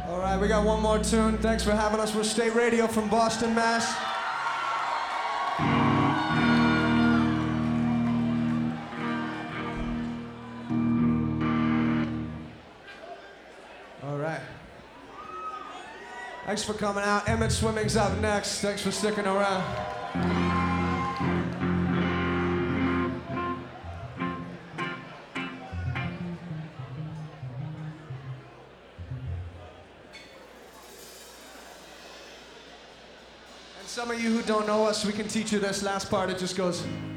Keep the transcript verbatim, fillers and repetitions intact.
All right, we got one more tune. Thanks for having us. We're State Radio from Boston, Mass. All right. Thanks for coming out. Emmett Swimming's up next. Thanks for sticking around. Some of you who don't know us, we can teach you this last part. It just goes.